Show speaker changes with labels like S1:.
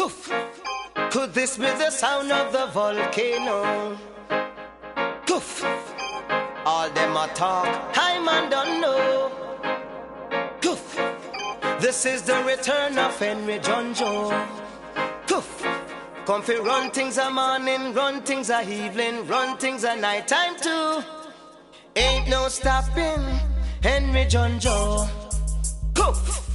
S1: Poof. Could this be the sound of the volcano? Poof. All them a talk, I man don't know. Poof. This is the return of Henry Junjo. Poof. Come fi run things a morning, run things a evening, run things a night time too. Ain't no stopping Henry Junjo. Poof.